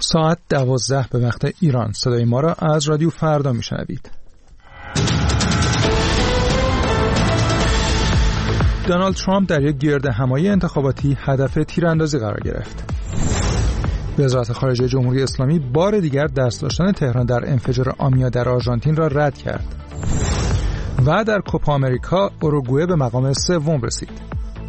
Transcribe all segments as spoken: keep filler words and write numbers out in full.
ساعت دوازده به وقت ایران. صدای ما را از رادیو فردا میشنوید. دونالد ترامپ در یک گردهمایی انتخاباتی هدف تیراندازی قرار گرفت. وزارت خارجه جمهوری اسلامی بار دیگر دست داشتن تهران در انفجار آمیا در آرژانتین را رد کرد. و در کوپا آمریکا اوروگوئه به مقام سوم رسید.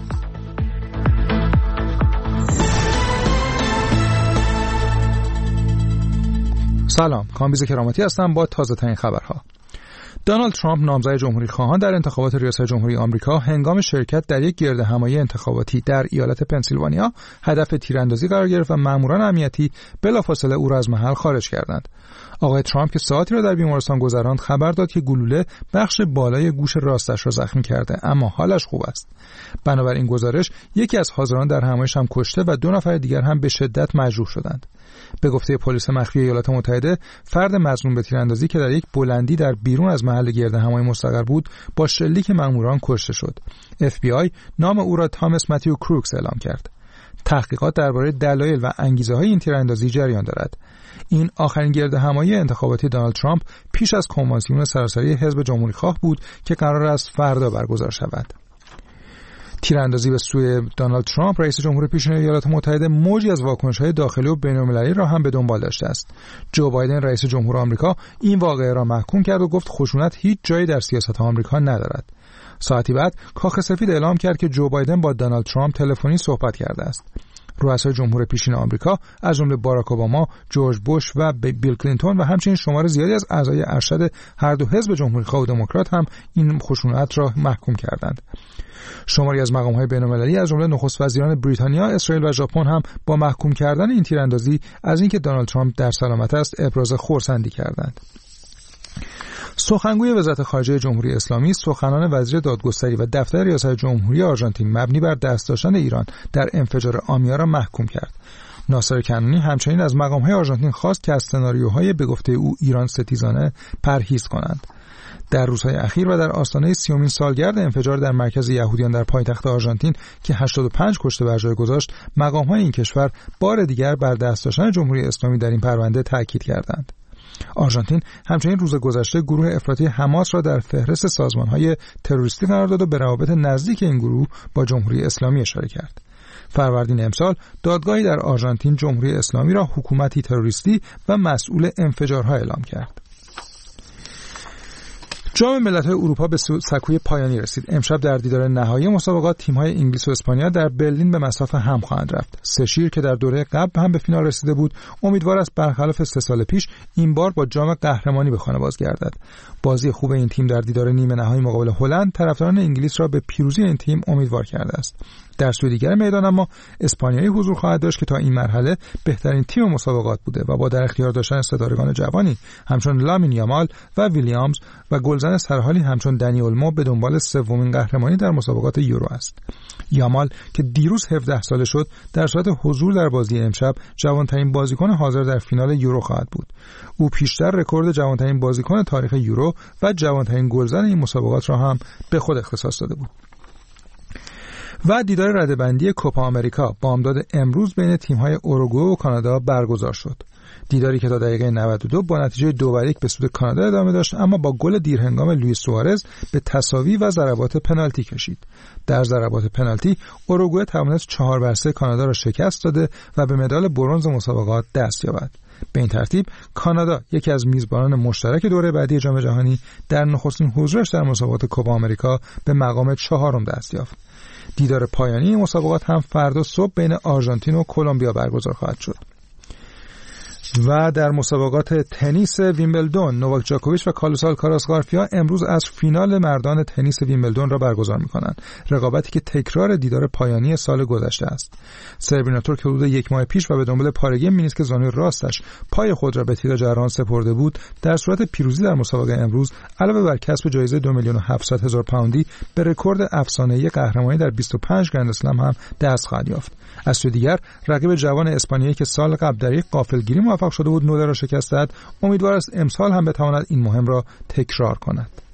سلام، کامبیز کرامتی هستم با تازه ترین خبرها. دونالد ترامپ نامزد جمهوری خواهان در انتخابات ریاست جمهوری آمریکا هنگام شرکت در یک گردهمایی انتخاباتی در ایالت پنسیلوانیا هدف تیراندازی قرار گرفت و ماموران امنیتی بلافاصله او را از محل خارج کردند. آقای ترامپ که ساعتی را در بیمارستان گذراند خبر داد که گلوله بخش بالای گوش راستش را زخمی کرده، اما حالش خوب است. بنابراین گزارش یکی از حاضران در همایش هم کشته و دو نفر دیگر هم به شدت مجروح شدند. به گفته پلیس مخفی ایالات متحده، فرد مظنون به تیراندازی که در یک بلندی در بیرون از محل گردهمایی مستقر بود، با شلیک ماموران کشته شد. اف بی آی نام او را تامس متیو کروکس اعلام کرد. تحقیقات درباره دلایل و انگیزه‌های این تیراندازی جریان دارد. این آخرین گردهمایی انتخاباتی دونالد ترامپ پیش از کنوانسیون سراسری حزب جمهوری‌خواه بود که قرار است فردا برگزار شود. تیراندازی به سوی دونالد ترامپ رئیس جمهور پیشین ایالات متحده موجی از واکنش‌های داخلی و بین‌المللی را هم به دنبال داشته است. جو بایدن رئیس جمهور آمریکا این واقعه را محکوم کرد و گفت خشونت هیچ جایی در سیاست آمریکا ندارد. ساعتی بعد کاخ سفید اعلام کرد که جو بایدن با دونالد ترامپ تلفنی صحبت کرده است. رؤسای جمهور پیشین آمریکا از جمله باراک اوباما، جورج بوش و بیل کلینتون و همچنین شمار زیادی از اعضای ارشد هر دو حزب جمهوری‌خواه و دموکرات هم این خشونت را محکوم کردند. شماری از مقام‌های بین‌المللی از جمله نخست وزیران بریتانیا، اسرائیل و ژاپن هم با محکوم کردن این تیراندازی از اینکه دونالد ترامپ در سلامت است ابراز خرسندی کردند. سخنگوی وزارت خارجه جمهوری اسلامی سخنان وزیر دادگستری و دفتر ریاست جمهوری آرژانتین مبنی بر دست داشتن ایران در انفجار آمیا را محکوم کرد. ناصر کنعانی همچنین از مقام‌های آرژانتین خواست که از سناریوهای به گفته او ایران ستیزانه پرهیز کنند. در روزهای اخیر و در آستانه سیومین سالگرد انفجار در مرکز یهودیان در پایتخت آرژانتین که هشتاد و پنج کشته بر جای گذاشت، مقام‌های این کشور بار دیگر بر دست داشتن جمهوری اسلامی در این پرونده تاکید کردند. آرژانتین همچنین روز گذشته گروه افراطی حماس را در فهرست سازمان‌های تروریستی قرار داد و به روابط نزدیک این گروه با جمهوری اسلامی اشاره کرد. فروردین امسال دادگاهی در آرژانتین جمهوری اسلامی را حکومتی تروریستی و مسئول انفجارها اعلام کرد. جام ملت‌های اروپا به سکوی پایانی رسید. امشب در دیدار نهایی مسابقات تیم‌های انگلیس و اسپانیا در برلین به مسافه هم خواهند رفت. سه شیر که در دوره قبل هم به فینال رسیده بود، امیدوار است برخلاف سه سال پیش این بار با جام قهرمانی به خانه بازگردد. بازی خوب این تیم در دیدار نیمه نهایی مقابل هلند طرفداران انگلیس را به پیروزی این تیم امیدوار کرده است. در سوی دیگر میدان اما اسپانیایی حضور خواهد داشت که تا این مرحله بهترین تیم مسابقات بوده و با در اختیار داشتن ستارگان جوانی همچون لامین یامال و ویلیامز و گلزن سرحالی همچون دنی اولمو به دنبال سومین قهرمانی در مسابقات یورو است. یامال که دیروز هفده ساله شد، در صورت حضور در بازی امشب جوانترین بازیکن حاضر در فینال یورو خواهد بود. او پیشتر رکورد جوانترین بازیکن تاریخ یورو و جوانترین گلزن این مسابقات را هم به خود اختصاص داده بود. و دیدار رده‌بندی کوپا آمریکا بامداد امروز بین تیم‌های اوروگوئه و کانادا برگزار شد. دیداری که تا دقیقه نود و دو با نتیجه دو بر یک به سود کانادا ادامه داشت، اما با گل دیرهنگام لوئیس سوارز به تساوی و ضربات پنالتی کشید. در ضربات پنالتی اوروگوئه توانست چهار بر سه کانادا را شکست داده و به مدال برنز مسابقات دست یابد. به این ترتیب کانادا یکی از میزبانان مشترک دوره بعدی جام جهانی در نخستین حضورش در مسابقات کوپا آمریکا به مقام چهارم دست یافت. دیدار پایانی این مسابقات هم فردا صبح بین آرژانتین و کلمبیا برگزار خواهد شد. و در مسابقات تنیس ویمبلدون نوواک جاکوویچ و کارلوس آلکاراز گارفیا امروز از فینال مردان تنیس ویمبلدون را برگزار می‌کنند. رقابتی که تکرار دیدار پایانی سال گذشته است. سربینا تورک حدود یک ماه پیش و به دنبال پارگی مینیسک زانوی راستش پای خود را به تیغ جراحان سپرده بود، در صورت پیروزی در مسابقه امروز علاوه بر کسب جایزه دو میلیون و هفتصد هزار پوندی به رکورد افسانه‌ای قهرمانی در بیست و پنج گرند اسلم هم دست خواهد یافت. از سوی دیگر رقیب جوان اسپانیایی که سال قبل در یک غافلگیری موفق شده بود نوده را شکست داد، امیدوار است امسال هم بتواند این مهم را تکرار کند.